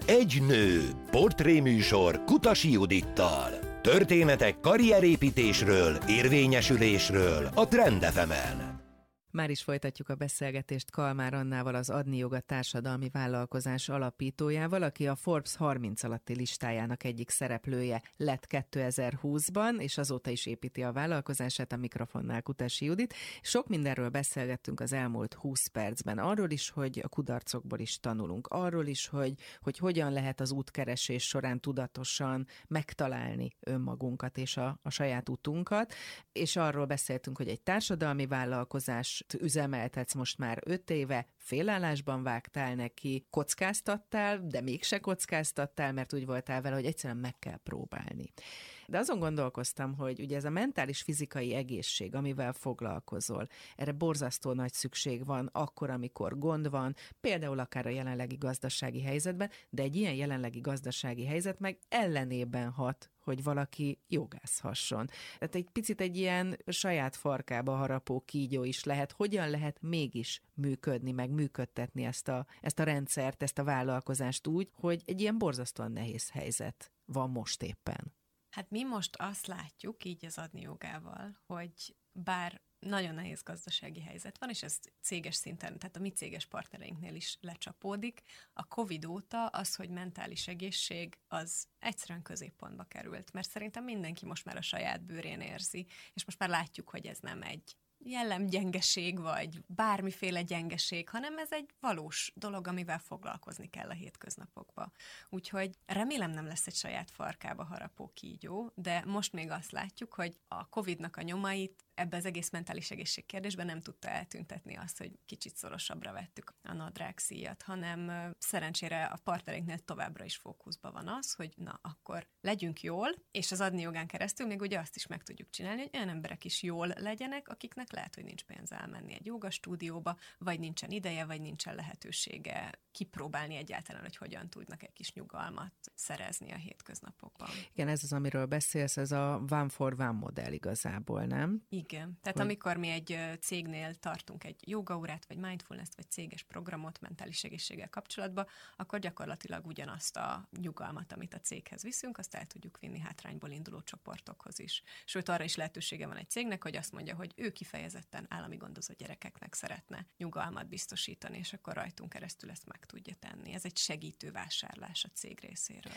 Egy nő. Portréműsor Kutasi Judittal. Történetek karrierépítésről, érvényesülésről a Trend FM-en. Már is folytatjuk a beszélgetést Kalmár Annával, az Adni Joga társadalmi vállalkozás alapítójával, aki a Forbes 30 alatti listájának egyik szereplője lett 2020-ban, és azóta is építi a vállalkozását. A mikrofonnál Kutasi Judit. Sok mindenről beszélgettünk az elmúlt 20 percben. Arról is, hogy a kudarcokból is tanulunk. Arról is, hogy hogyan lehet az útkeresés során tudatosan megtalálni önmagunkat és a saját utunkat. És arról beszéltünk, hogy egy társadalmi vállalkozás üzemeltetsz most már 5 éve, félállásban vágtál neki, kockáztattál, de mégse kockáztattál, mert úgy voltál vele, hogy egyszerűen meg kell próbálni. De azon gondolkoztam, hogy ugye ez a mentális-fizikai egészség, amivel foglalkozol, erre borzasztó nagy szükség van akkor, amikor gond van, például akár a jelenlegi gazdasági helyzetben, de egy ilyen jelenlegi gazdasági helyzet meg ellenében hat, hogy valaki jogászhasson. Tehát egy picit egy ilyen saját farkába harapó kígyó is lehet. Hogyan lehet mégis működni, meg működtetni ezt a rendszert, ezt a vállalkozást úgy, hogy egy ilyen borzasztóan nehéz helyzet van most éppen? Hát mi most azt látjuk így az Adni Jogával, hogy bár nagyon nehéz gazdasági helyzet van, és ez céges szinten, tehát a mi céges partnereinknél is lecsapódik. A Covid óta az, hogy mentális egészség, az egyszerűen középpontba került, mert szerintem mindenki most már a saját bőrén érzi, és most már látjuk, hogy ez nem egy jellemgyengeség, vagy bármiféle gyengeség, hanem ez egy valós dolog, amivel foglalkozni kell a hétköznapokban. Úgyhogy remélem nem lesz egy saját farkába harapó kígyó, de most még azt látjuk, hogy a Covid-nak a nyomait ebbe az egész mentális egészség kérdésben nem tudta eltüntetni azt, hogy kicsit szorosabbra vettük a nadrágszíjat, hanem szerencsére a partnereinknél továbbra is fókuszban van az, hogy na, akkor legyünk jól, és az Adni Jogán keresztül még ugye azt is meg tudjuk csinálni, hogy olyan emberek is jól legyenek, akiknek lehet, hogy nincs pénz elmenni egy jogastúdióba, vagy nincsen ideje, vagy nincsen lehetősége kipróbálni egyáltalán, hogy hogyan tudnak egy kis nyugalmat szerezni a hétköznapokban. Igen, ez az, amiről beszélsz, ez a one for one modell igazából, nem? Igen. Tehát amikor mi egy cégnél tartunk egy jogaórát, vagy mindfulness-t, vagy céges programot mentális egészséggel kapcsolatban, akkor gyakorlatilag ugyanazt a nyugalmat, amit a céghez viszünk, azt el tudjuk vinni hátrányból induló csoportokhoz is. Sőt, arra is lehetősége van egy cégnek, hogy azt mondja, hogy ő kifejezetten állami gondozott gyerekeknek szeretne nyugalmat biztosítani, és akkor rajtunk keresztül ezt meg tudja tenni. Ez egy segítő vásárlás a cég részéről.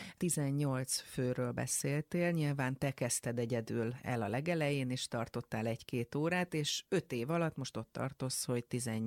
18 főről beszéltél, nyilván te kezdted egyedül el a legelején, és tartottál 1-2 órát, és 5 év alatt most ott tartasz, hogy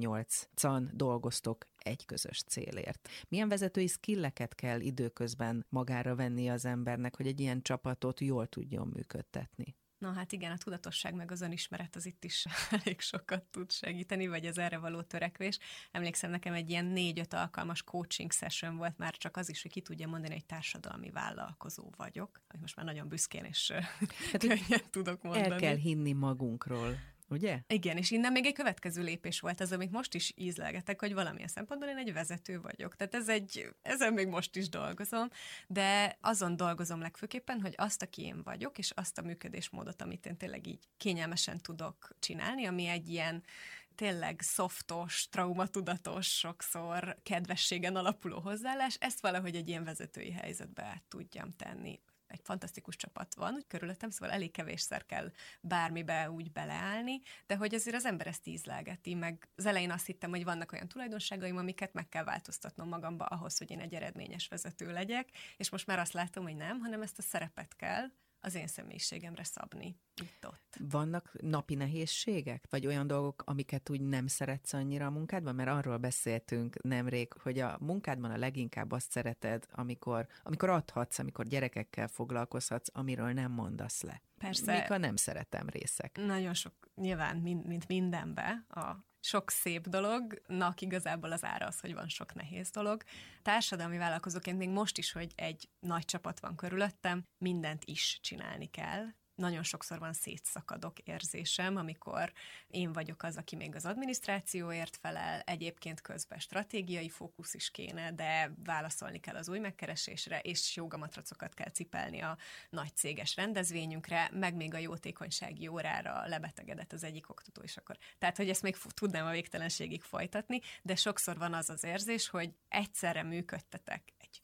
18-an dolgoztok egy közös célért. Milyen vezetői skilleket kell időközben magára venni az embernek, hogy egy ilyen csapatot jól tudjon működtetni? Na hát igen, a tudatosság meg az önismeret az itt is elég sokat tud segíteni, vagy az erre való törekvés. Emlékszem, nekem egy ilyen 4-5 alkalmas coaching session volt már csak az is, hogy ki tudja mondani, hogy társadalmi vállalkozó vagyok, hogy most már nagyon büszkén és könnyen tudok mondani. El kell hinni magunkról. Ugye? Igen, és innen még egy következő lépés volt az, amit most is ízlelgetek, hogy valamilyen szempontból én egy vezető vagyok. Tehát ezen még most is dolgozom, de azon dolgozom legfőképpen, hogy azt, aki én vagyok, és azt a működésmódot, amit én tényleg így kényelmesen tudok csinálni, ami egy ilyen tényleg szoftos, traumatudatos, sokszor kedvességen alapuló hozzáállás, ezt valahogy egy ilyen vezetői helyzetbe át tudjam tenni. Egy fantasztikus csapat van, úgy körülöttem, szóval elég kevésszer kell bármibe úgy beleállni, de hogy azért az ember ezt ízlelgeti, meg az elején azt hittem, hogy vannak olyan tulajdonságaim, amiket meg kell változtatnom magamba ahhoz, hogy én egy eredményes vezető legyek, és most már azt látom, hogy nem, hanem ezt a szerepet kell az én személyiségemre szabni. Itt-ott. Vannak napi nehézségek? Vagy olyan dolgok, amiket úgy nem szeretsz annyira a munkádban? Mert arról beszéltünk nemrég, hogy a munkádban a leginkább azt szereted, amikor adhatsz, amikor gyerekekkel foglalkozhatsz, amiről nem mondasz le. Persze. Mik a nem szeretem részek? Nagyon sok, nyilván, mint mindenbe, a sok szép dolognak igazából az ára az, hogy van sok nehéz dolog. Társadalmi vállalkozóként még most is, hogy egy nagy csapat van körülöttem, mindent is csinálni kell. Nagyon sokszor van szétszakadok érzésem, amikor én vagyok az, aki még az adminisztrációért felel, egyébként közben stratégiai fókusz is kéne, de válaszolni kell az új megkeresésre, és jogamatracokat kell cipelni a nagy céges rendezvényünkre, meg még a jótékonysági órára lebetegedett az egyik oktató is akkor. Tehát, hogy ezt még tudnám a végtelenségig folytatni, de sokszor van az az érzés, hogy egyszerre működtetek egy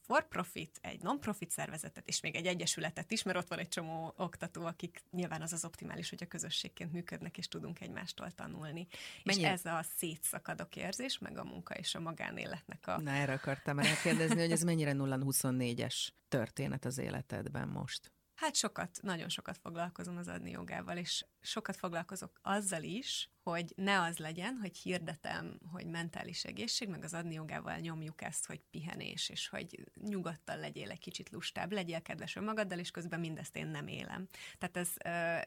for profit, egy non-profit szervezetet, és még egy egyesületet is, mert ott van egy csomó oktató, akik nyilván az optimális, hogy a közösségként működnek, és tudunk egymástól tanulni. És ez a szétszakadok érzés, meg a munka és a magánéletnek a... Na, erre akartam rákérdezni, hogy ez mennyire 0-24-es történet az életedben most? Hát nagyon sokat foglalkozom az adni jogával, és sokat foglalkozok azzal is, hogy ne az legyen, hogy hirdetem, hogy mentális egészség, meg az adni jogával nyomjuk ezt, hogy pihenés, és hogy nyugodtan legyél egy kicsit lustább, legyél kedves önmagaddal, és közben mindezt én nem élem. Tehát ez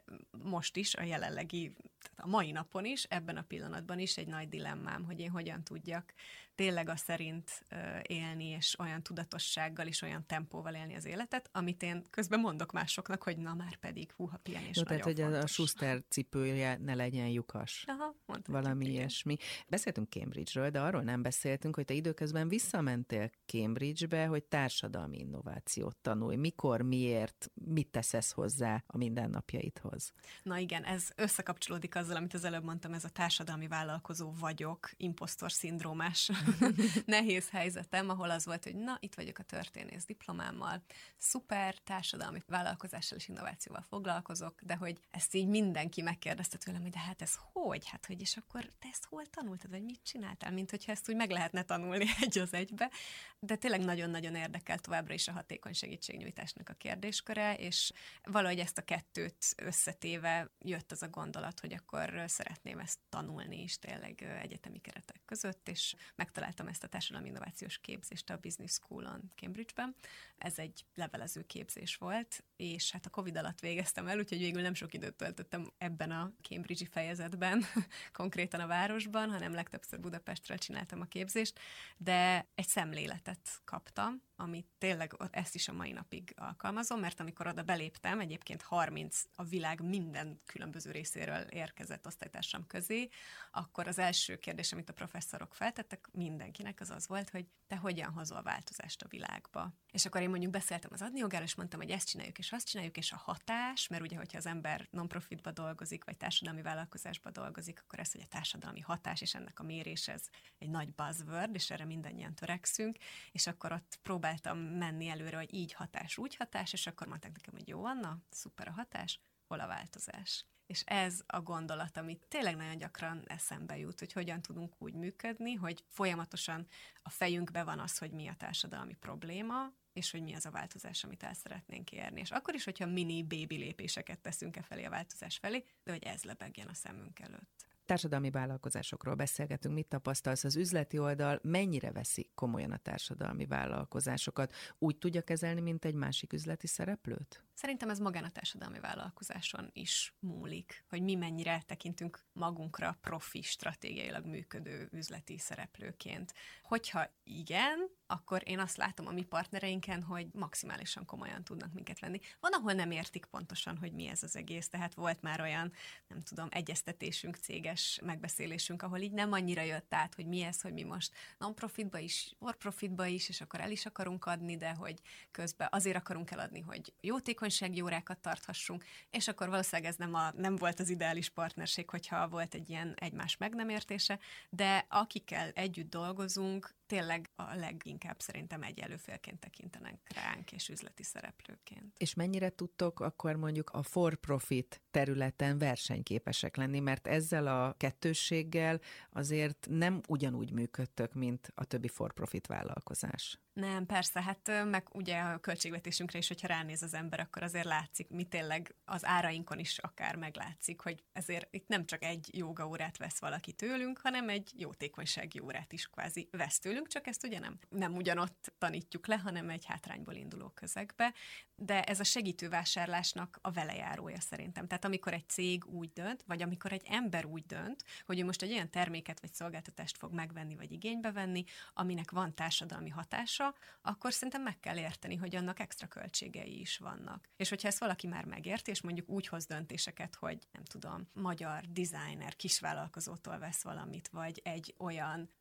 most is, a jelenlegi, a mai napon is, ebben a pillanatban is egy nagy dilemmám, hogy én hogyan tudjak tényleg azt szerint élni, és olyan tudatossággal, és olyan tempóval élni az életet, amit én közben mondok másoknak, hogy na már pedig, húha, pihenés nagyon tehát, fontos. hogy a Schuster cipője ne legyen lyukas. Aha, valami ilyesmi. Beszéltünk Cambridge-ről, de arról nem beszéltünk, hogy te időközben visszamentél Cambridge-be, hogy társadalmi innovációt tanulj. Mikor, miért, mit teszesz hozzá a mindennapjaidhoz? Na igen, ez összekapcsolódik azzal, amit az előbb mondtam, ez a társadalmi vállalkozó vagyok, imposztor szindrómás nehéz helyzetem, ahol az volt, hogy na, itt vagyok a történész diplomámmal, szuper, társadalmi vállalkozással és innovációval foglalkozok, de hogy ezt így mindenki megkérdezte tőlem, hogy de hát ez hogy? Hát hogy, és akkor te ezt hol tanultad, vagy mit csináltál? Mint hogyha ezt úgy meg lehetne tanulni egy az egybe. De tényleg nagyon-nagyon érdekel továbbra is a hatékony segítségnyújtásnak a kérdésköre, és valahogy ezt a kettőt összetéve jött az a gondolat, hogy akkor szeretném ezt tanulni is tényleg egyetemi keretek között, és megtaláltam ezt a társadalmi innovációs képzést a Business School-on Cambridge-ben. Ez egy levelező képzés volt, és hát a Covid alatt végeztem el, úgyhogy végül nem sok időt töltöttem ebben a Cambridge-i fejezetben, konkrétan a városban, hanem legtöbbször Budapestről csináltam a képzést, de egy szemléletet kaptam, amit tényleg ezt is a mai napig alkalmazom, mert amikor oda beléptem, egyébként 30 a világ minden különböző részéről érkezett osztálytársam közé, akkor az első kérdés, amit a professzorok feltettek mindenkinek, az volt, hogy te hogyan hozol változást a világba. És akkor én mondjuk beszéltem az adni jogáról, és mondtam, hogy ezt csináljuk, és azt csináljuk, és a hatás, mert ugye, hogyha az ember non-profitba dolgozik, vagy társadalmi vállalkozásba dolgozik, akkor ez, hogy a társadalmi hatás, és ennek a mérés, ez egy nagy buzzword, és erre mindannyian törekszünk, és akkor ott próbáltam menni előre, hogy így hatás, úgy hatás, és akkor mondták nekem, hogy jó, Anna, szuper a hatás, hol a változás. És ez a gondolat, amit tényleg nagyon gyakran eszembe jut, hogy hogyan tudunk úgy működni, hogy folyamatosan a fejünkben van az, hogy mi a társadalmi probléma, és hogy mi az a változás, amit el szeretnénk érni. És akkor is, hogyha mini baby lépéseket teszünk felé a változás felé, de hogy ez lebegjen a szemünk előtt. Társadalmi vállalkozásokról beszélgetünk, mit tapasztalsz, az üzleti oldal mennyire veszi komolyan a társadalmi vállalkozásokat? Úgy tudja kezelni, mint egy másik üzleti szereplőt? Szerintem ez magán a társadalmi vállalkozáson is múlik, hogy mi mennyire tekintünk magunkra profi, stratégiailag működő üzleti szereplőként. Hogyha igen, akkor én azt látom a mi partnereinken, hogy maximálisan komolyan tudnak minket venni. Van, ahol nem értik pontosan, hogy mi ez az egész, tehát volt már olyan, nem tudom, egyeztetésünk, céges megbeszélésünk, ahol így nem annyira jött át, hogy mi ez, hogy mi most non-profitba is, for-profitba is, és akkor el is akarunk adni, de hogy közben azért akarunk eladni, hogy jótékonysági órákat tarthassunk, és akkor valószínűleg ez nem volt az ideális partnerség, hogyha volt egy ilyen egymás meg nem értése, de akikkel együtt dolgozunk, tényleg a leginkább szerintem egyenlő félként tekintenek ránk, és üzleti szereplőként. És mennyire tudtok akkor mondjuk a for-profit területen versenyképesek lenni, mert ezzel a kettősséggel azért nem ugyanúgy működtök, mint a többi for-profit vállalkozás. Nem, persze, hát meg ugye a költségvetésünkre is, hogyha ránéz az ember, akkor azért látszik, mi tényleg az árainkon is akár meglátszik, hogy ezért itt nem csak egy jógaórát vesz valaki tőlünk, hanem egy jótékonysági órát is kvázi vesz tőlünk, csak ezt ugye nem ugyanott tanítjuk le, hanem egy hátrányból induló közegbe, de ez a segítővásárlásnak a velejárója szerintem. Tehát amikor egy cég úgy dönt, vagy amikor egy ember úgy dönt, hogy ő most egy olyan terméket vagy szolgáltatást fog megvenni, vagy igénybe venni, aminek van társadalmi hatása, akkor szerintem meg kell érteni, hogy annak extra költségei is vannak. És hogyha ezt valaki már megérti, és mondjuk úgy hoz döntéseket, hogy nem tudom, magyar designer kisvállalkozótól vesz valamit, vagy egy olyan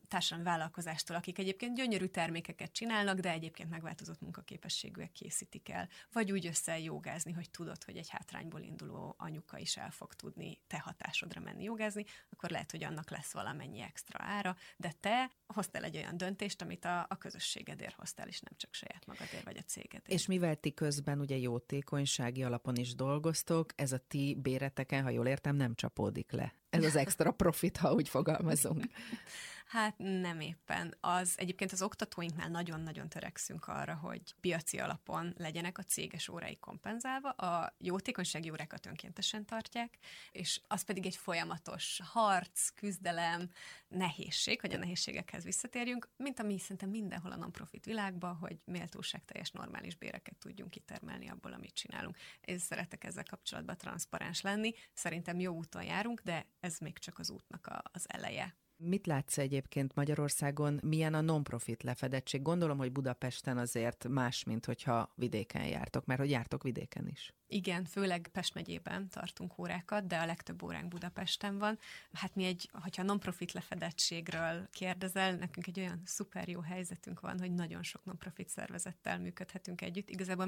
társadalmi vállalkozástól, akik egyébként gyönyörű termékeket csinálnak, de egyébként megváltozott munkaképességűek készítik el. Vagy úgy összejogázni, hogy tudod, hogy egy hátrányból induló anyuka is el fog tudni te hatásodra menni jogázni, akkor lehet, hogy annak lesz valamennyi extra ára, de te hoztál egy olyan döntést, amit a közösségedért hoztál, és nem csak saját magadért vagy a cégedért. És mivel ti közben ugye jótékonysági alapon is dolgoztok, ez a ti béreteken, ha jól értem, nem csapódik le. Ez az extra profit, ha úgy fogalmazunk. Hát nem éppen. Egyébként az oktatóinknál nagyon-nagyon törekszünk arra, hogy piaci alapon legyenek a céges órái kompenzálva, a jótékonysági órákat önkéntesen tartják, és az pedig egy folyamatos harc, küzdelem, nehézség, hogy a nehézségekhez visszatérjünk, mint ami szerintem mindenhol a non-profit világban, hogy méltóságteljes, normális béreket tudjunk kitermelni abból, amit csinálunk. Én szeretek ezzel kapcsolatban transzparens lenni, szerintem jó úton járunk, de ez még csak az útnak az eleje. Mit látsz egyébként Magyarországon, milyen a non-profit lefedettség? Gondolom, hogy Budapesten azért más, mint hogyha vidéken jártok, mert hogy jártok vidéken is. Igen, főleg Pest megyében tartunk órákat, de a legtöbb óránk Budapesten van. Hát mi hogyha non-profit lefedettségről kérdezel, nekünk egy olyan szuper jó helyzetünk van, hogy nagyon sok non-profit szervezettel működhetünk együtt. Igazából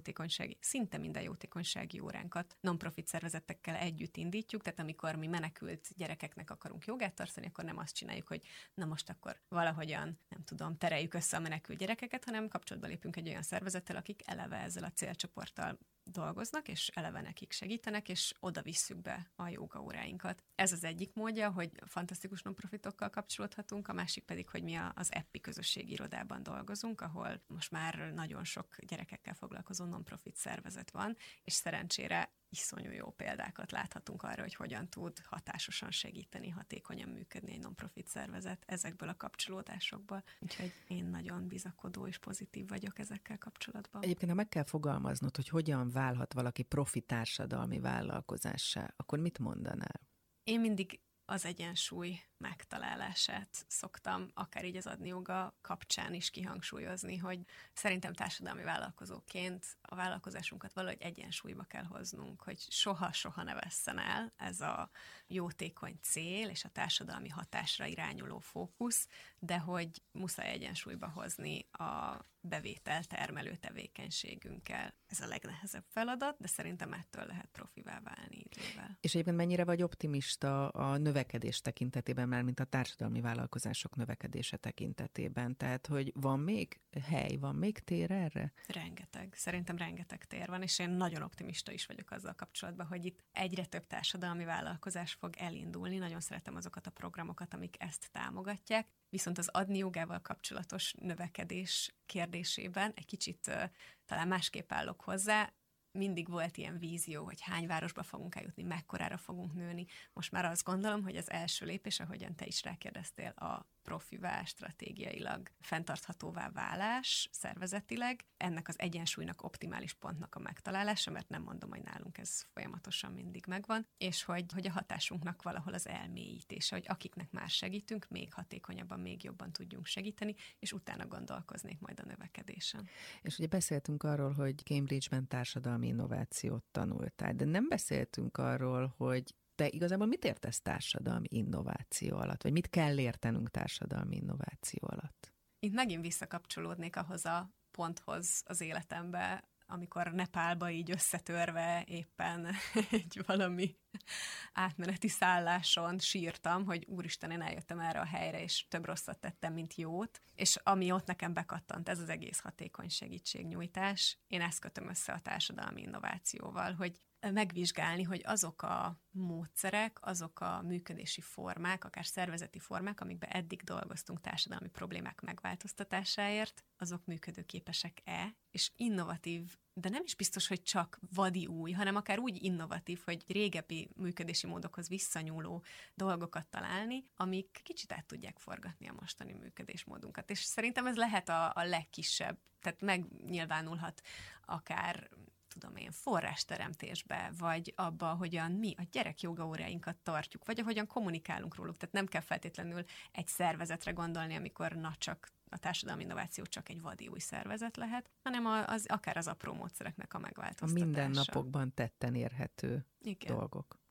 szinte minden jótékonysági óránkat non-profit szervezetekkel együtt indítjuk, tehát amikor mi menekült gyerekeknek akarunk jogát tartani, akkor nem azt csináljuk, hogy na most akkor valahogyan, nem tudom, tereljük össze a menekült gyerekeket, hanem kapcsolatba lépünk egy olyan szervezettel, akik eleve ezzel a célcsoporttal dolgoznak, és eleve nekik segítenek, és oda visszük be a jógaóráinkat. Ez az egyik módja, hogy fantasztikus non-profitokkal kapcsolódhatunk, a másik pedig, hogy mi az EPPI közösségi irodában dolgozunk, ahol most már nagyon sok gyerekekkel foglalkozó non-profit szervezet van, és szerencsére iszonyú jó példákat láthatunk arra, hogy hogyan tud hatásosan segíteni, hatékonyan működni egy non-profit szervezet ezekből a kapcsolódásokból. Úgyhogy én nagyon bizakodó és pozitív vagyok ezekkel kapcsolatban. Egyébként, ha meg kell fogalmaznod, hogy hogyan válhat valaki profi társadalmi vállalkozássá, akkor mit mondanál? Én mindig az egyensúly megtalálását szoktam, akár így az adnijoga kapcsán is kihangsúlyozni, hogy szerintem társadalmi vállalkozóként a vállalkozásunkat valahogy egyensúlyba kell hoznunk, hogy soha-soha ne vesszen el ez a jótékony cél és a társadalmi hatásra irányuló fókusz, de hogy muszáj egyensúlyba hozni a bevétel termelő tevékenységünkkel. Ez a legnehezebb feladat, de szerintem ettől lehet profivá válni idővel. És egyébként mennyire vagy optimista a növekedés tekintetében, már mint a társadalmi vállalkozások növekedése tekintetében? Tehát, hogy van még hely, van még tér erre? Rengeteg. Szerintem rengeteg tér van, és én nagyon optimista is vagyok azzal kapcsolatban, hogy itt egyre több társadalmi vállalkozás fog elindulni. Nagyon szeretem azokat a programokat, amik ezt támogatják. Viszont az adni jogával kapcsolatos növekedés kérdésében egy kicsit talán másképp állok hozzá. Mindig volt ilyen vízió, hogy hány városba fogunk eljutni, mekkorára fogunk nőni. Most már azt gondolom, hogy az első lépés, ahogyan te is rákérdeztél, a profivá, stratégiailag fenntarthatóvá válás szervezetileg, ennek az egyensúlynak, optimális pontnak a megtalálása, mert nem mondom, hogy nálunk ez folyamatosan mindig megvan, és hogy a hatásunknak valahol az elmélyítése, hogy akiknek már segítünk, még hatékonyabban, még jobban tudjunk segíteni, és utána gondolkoznék majd a növekedésen. És ugye beszéltünk arról, hogy Cambridge-ben társadalmi innovációt tanultál, de nem beszéltünk arról, hogy te igazából mit értesz társadalmi innováció alatt? Vagy mit kell értenünk társadalmi innováció alatt? Itt megint visszakapcsolódnék ahhoz a ponthoz az életembe, amikor Nepálba így összetörve éppen egy valami átmeneti szálláson sírtam, hogy úristen, én eljöttem erre a helyre, és több rosszat tettem, mint jót, és ami ott nekem bekattant, ez az egész hatékony segítségnyújtás. Én ezt kötöm össze a társadalmi innovációval, hogy megvizsgálni, hogy azok a módszerek, azok a működési formák, akár szervezeti formák, amikben eddig dolgoztunk társadalmi problémák megváltoztatásáért, azok működőképesek-e, és innovatív, de nem is biztos, hogy csak vadi új, hanem akár úgy innovatív, hogy régebbi működési módokhoz visszanyúló dolgokat találni, amik kicsit át tudják forgatni a mostani működésmódunkat. És szerintem ez lehet a legkisebb, tehát megnyilvánulhat akár tudom én, forrásteremtésbe, vagy abba, hogyan mi a gyerekjogaóráinkat tartjuk, vagy ahogyan kommunikálunk róluk. Tehát nem kell feltétlenül egy szervezetre gondolni, amikor csak a társadalmi innováció csak egy vadi új szervezet lehet, hanem akár az apró módszereknek a megváltoztatása. A mindennapokban tetten érhető dolgok.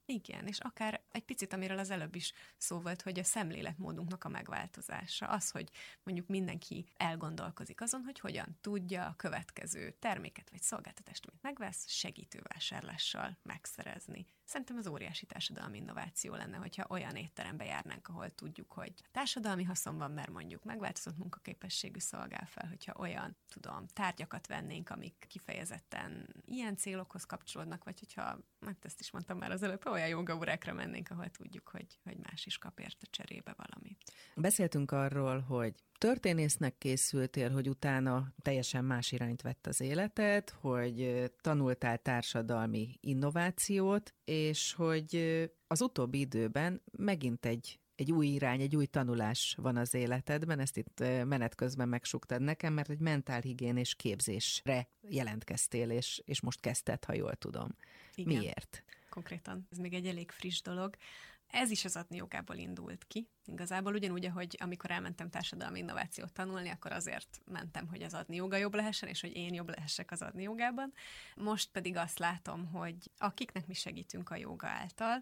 Igen, és akár egy picit, amiről az előbb is szó volt, hogy a szemléletmódunknak a megváltozása. Az, hogy mondjuk mindenki elgondolkozik azon, hogy hogyan tudja a következő terméket vagy szolgáltatást, amit megvesz, segítővásárlással megszerezni. Szerintem az óriási társadalmi innováció lenne, hogyha olyan étterembe járnánk, ahol tudjuk, hogy társadalmi haszon van, mert mondjuk megváltozott munkaképességű szolgál fel, hogyha olyan, tárgyakat vennénk, amik kifejezetten ilyen célokhoz kapcsolódnak, vagy hogyha, hát ezt is mondtam már az előbb, olyan jogaórákra mennénk, ahol tudjuk, hogy más is kap érte cserébe valamit. Beszéltünk arról, hogy történésznek készültél, hogy utána teljesen más irányt vett az életed, hogy tanultál társadalmi innovációt, és hogy az utóbbi időben megint egy új irány, egy új tanulás van az életedben, ezt itt menet közben megsúgtad nekem, mert egy mentálhigiénés képzésre jelentkeztél, és most kezdted, ha jól tudom. Igen. Miért? Konkrétan, ez még egy elég friss dolog. Ez is az adni jogából indult ki. Igazából ugyanúgy, ahogy amikor elmentem társadalmi innovációt tanulni, akkor azért mentem, hogy az adni joga jobb lehessen, és hogy én jobb lehessek az adni jogában. Most pedig azt látom, hogy akiknek mi segítünk a joga által,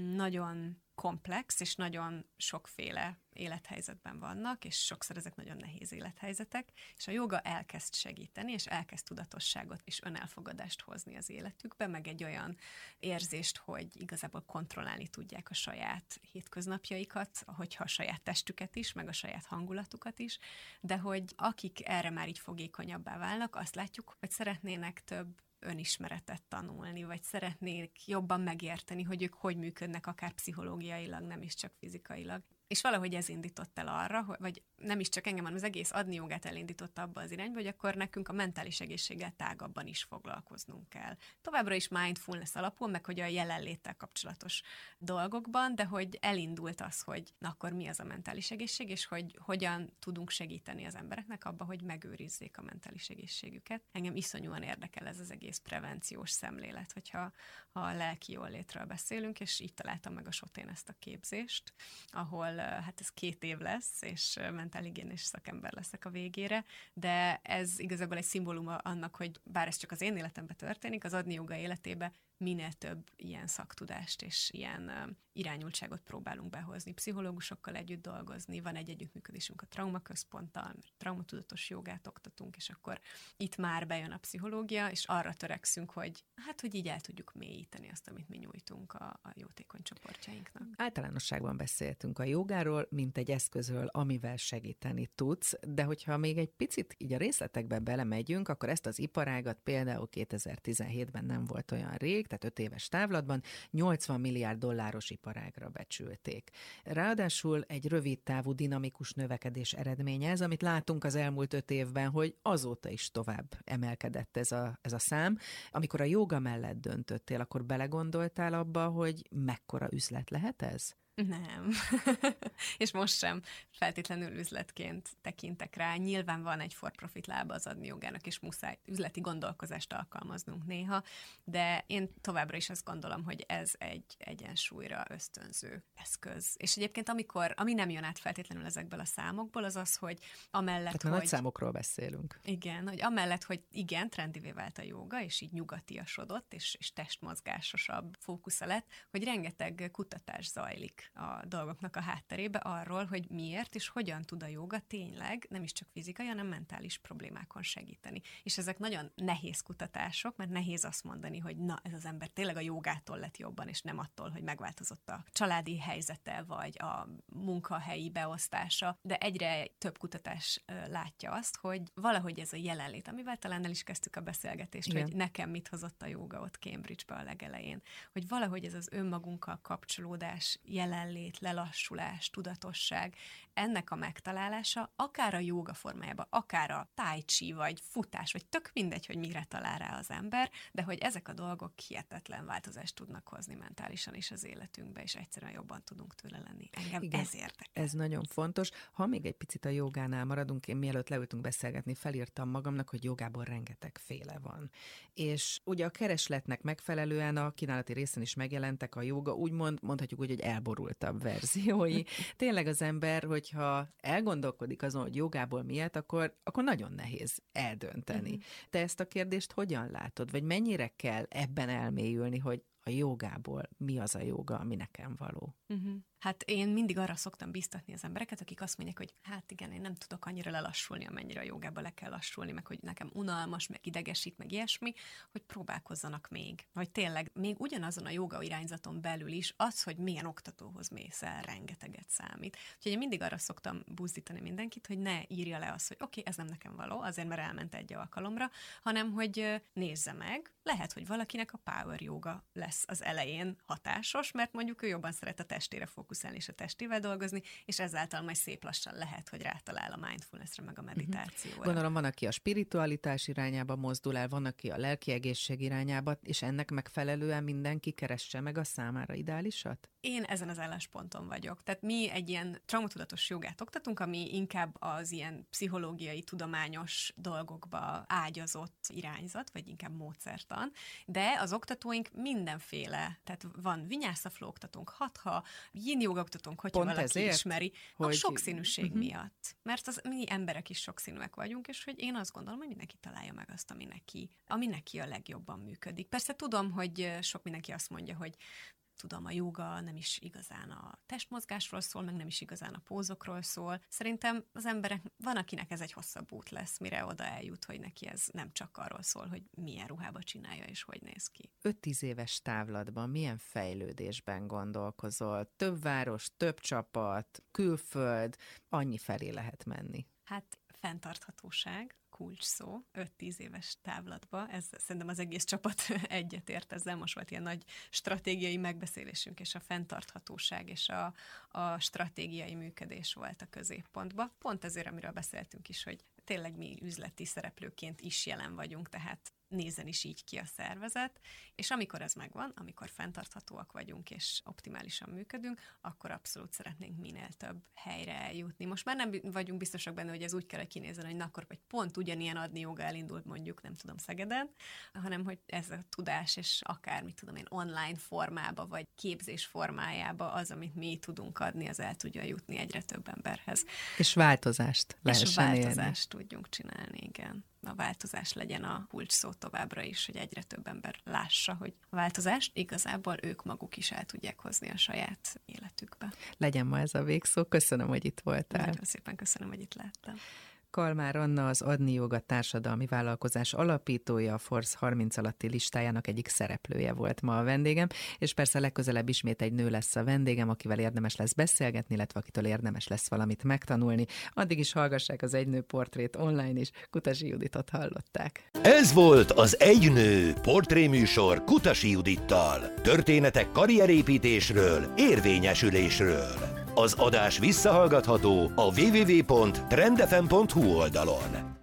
nagyon komplex és nagyon sokféle élethelyzetben vannak, és sokszor ezek nagyon nehéz élethelyzetek, és a joga elkezd segíteni, és elkezd tudatosságot és önelfogadást hozni az életükbe, meg egy olyan érzést, hogy igazából kontrollálni tudják a saját hétköznapjaikat, hogyha a saját testüket is, meg a saját hangulatukat is, de hogy akik erre már így fogékonyabbá válnak, azt látjuk, hogy szeretnének több önismeretet tanulni, vagy szeretnék jobban megérteni, hogy ők hogy működnek, akár pszichológiailag, nem is csak fizikailag. És valahogy ez indított el arra, vagy nem is csak engem, hanem az egész adni jogát elindította abba az irányba, hogy akkor nekünk a mentális egészséggel tágabban is foglalkoznunk kell. Továbbra is mindfulness alapul, meg hogy a jelenléttel kapcsolatos dolgokban, de hogy elindult az, hogy na akkor mi az a mentális egészség, és hogy hogyan tudunk segíteni az embereknek abba, hogy megőrizzék a mentális egészségüket. Engem iszonyúan érdekel ez az egész prevenciós szemlélet, hogyha a lelki jólétről beszélünk, és így találtam meg a Sotén ezt a képzést, ahol hát ez 2 év lesz, és mentálhigiénés szakember leszek a végére, de ez igazából egy szimbóluma annak, hogy bár ez csak az én életemben történik, az adni joga életébe minél több ilyen szaktudást és ilyen irányultságot próbálunk behozni. Pszichológusokkal együtt dolgozni, van egy együttműködésünk a traumaközponttal, traumatudatos jogát oktatunk, és akkor itt már bejön a pszichológia, és arra törekszünk, hogy így el tudjuk mélyíteni azt, amit mi nyújtunk a jótékony csoportjainknak. Általánosságban beszéltünk a jogáról, mint egy eszközről, amivel segíteni tudsz, de hogyha még egy picit így a részletekbe belemegyünk, akkor ezt az iparágat például 2017-ben nem volt olyan rég, tehát 5 éves távlatban 80 milliárd dolláros iparágra becsülték. Ráadásul egy rövid távú dinamikus növekedés eredménye ez, amit látunk az elmúlt 5 évben, hogy azóta is tovább emelkedett ez a szám. Amikor a jóga mellett döntöttél, akkor belegondoltál abba, hogy mekkora üzlet lehet ez? Nem. És most sem feltétlenül üzletként tekintek rá. Nyilván van egy for-profit lába az adni jogának, és muszáj üzleti gondolkozást alkalmaznunk néha, de én továbbra is azt gondolom, hogy ez egy egyensúlyra ösztönző eszköz. És egyébként ami nem jön át feltétlenül ezekből a számokból, az az, hogy amellett, tehát hogy... nagy számokról beszélünk. Igen, hogy amellett, hogy igen, trendivé vált a jóga, és így nyugatiasodott, és testmozgásosabb fókusza lett, hogy rengeteg kutatás zajlik a dolgoknak a hátterébe arról, hogy miért és hogyan tud a jóga tényleg nem is csak fizikai, hanem mentális problémákon segíteni. És ezek nagyon nehéz kutatások, mert nehéz azt mondani, hogy na, ez az ember tényleg a jogától lett jobban, és nem attól, hogy megváltozott a családi helyzete, vagy a munkahelyi beosztása, de egyre több kutatás látja azt, hogy valahogy ez a jelenlét, amivel talán el is kezdtük a beszélgetést, igen, hogy nekem mit hozott a jóga ott Cambridge-be a legelején, hogy valahogy ez az önmagunkkal kapcsolódás, jelenlét, lelassulás, tudatosság, ennek a megtalálása akár a jóga formájában, akár a tai chi, vagy futás, vagy tök mindegy, hogy mire talál rá az ember, de hogy ezek a dolgok hihetetlen változást tudnak hozni mentálisan is az életünkbe, és egyszerűen jobban tudunk tőle lenni. Engem igen, ez érdekel. Ez nagyon fontos. Ha még egy picit a jogánál maradunk, én mielőtt leültünk beszélgetni, felírtam magamnak, hogy jogából rengetegféle van. És ugye a keresletnek megfelelően a kínálati részen is megjelentek a joga, úgymond mondhatjuk úgy, hogy elborultabb verziói. Tényleg az ember, hogyha elgondolkodik azon, hogy jogából miért, akkor nagyon nehéz eldönteni. Te ezt a kérdést hogyan látod? Vagy mennyire kell ebben elmélyülni, hogy a jogából mi az a jóga, ami nekem való. Hát én mindig arra szoktam biztatni az embereket, akik azt mondják, hogy hát igen, én nem tudok annyira lelassulni, amennyire a jogába le kell lassulni, meg hogy nekem unalmas, meg idegesít, meg ilyesmi, hogy próbálkozzanak még. Hogy tényleg még ugyanazon a joga irányzaton belül is az, hogy milyen oktatóhoz mész el, rengeteget számít. Úgyhogy én mindig arra szoktam buzdítani mindenkit, hogy ne írja le azt, hogy oké, ez nem nekem való, azért mert elment egy alkalomra, hanem hogy nézze meg, lehet, hogy valakinek a power yoga lesz az elején hatásos, mert mondjuk ő jobban szeret a testére fókuszálni és a testével dolgozni, és ezáltal majd szép lassan lehet, hogy rátalál a mindfulnessre, meg a meditációra. Gondolom, van, aki a spiritualitás irányába mozdul el, van, aki a lelki egészség irányába, és ennek megfelelően mindenki keresse meg a számára ideálisat? Én ezen az állásponton vagyok. Tehát mi egy ilyen traumatudatos jogát oktatunk, ami inkább az ilyen pszichológiai, tudományos dolgokba ágyazott irányzat, vagy inkább módszertan, de az oktatóink mindenféle, tehát van vinyasa flow oktatónk, hatha, yin yoga oktatónk, hogyha pont valaki ezért, ismeri, hogy... a sokszínűség miatt. Mert mi emberek is sokszínűek vagyunk, és hogy én azt gondolom, hogy mindenki találja meg azt, ami neki a legjobban működik. Persze tudom, hogy sok mindenki azt mondja, hogy tudom, a jóga nem is igazán a testmozgásról szól, meg nem is igazán a pózokról szól. Szerintem az emberek, van, akinek ez egy hosszabb út lesz, mire oda eljut, hogy neki ez nem csak arról szól, hogy milyen ruhába csinálja és hogy néz ki. 5-10 éves távlatban milyen fejlődésben gondolkozol? Több város, több csapat, külföld, annyi felé lehet menni? Hát fenntarthatóság, kulcs szó, 5-10 éves távlatba. Ez szerintem az egész csapat egyetért ezzel. Most volt ilyen nagy stratégiai megbeszélésünk, és a fenntarthatóság és a stratégiai működés volt a középpontban. Pont ezért, amiről beszéltünk is, hogy tényleg mi üzleti szereplőként is jelen vagyunk, tehát nézzen is így ki a szervezet, és amikor ez megvan, amikor fenntarthatóak vagyunk és optimálisan működünk, akkor abszolút szeretnénk minél több helyre eljutni. Most már nem vagyunk biztosak benne, hogy ez úgy kell, hogy kinézzen, hogy na, akkor vagy pont ugyanilyen adni joga elindult mondjuk, nem tudom, Szegeden, hanem hogy ez a tudás, és akár, mit tudom én, online formába, vagy képzés formájába az, amit mi tudunk adni, az el tudja jutni egyre több emberhez. És változást lehessen élni. Tudjunk csinálni, igen. A változás legyen a kulcs szó továbbra is, hogy egyre több ember lássa, hogy a változást igazából ők maguk is el tudják hozni a saját életükbe. Legyen ma ez a végszó. Köszönöm, hogy itt voltál. Nagyon szépen köszönöm, hogy itt láttam. Kalmár Anna, az Adni Joga társadalmi vállalkozás alapítója, a Forbes 30 alatti listájának egyik szereplője volt ma a vendégem, és persze legközelebb ismét egy nő lesz a vendégem, akivel érdemes lesz beszélgetni, illetve akitől érdemes lesz valamit megtanulni. Addig is hallgassák az Egy nő portrét online is. Kutasi Juditot hallották. Ez volt az Egy nő portréműsor Kutasi Judittal. Történetek karrierépítésről, érvényesülésről. Az adás visszahallgatható a www.trendfm.hu oldalon.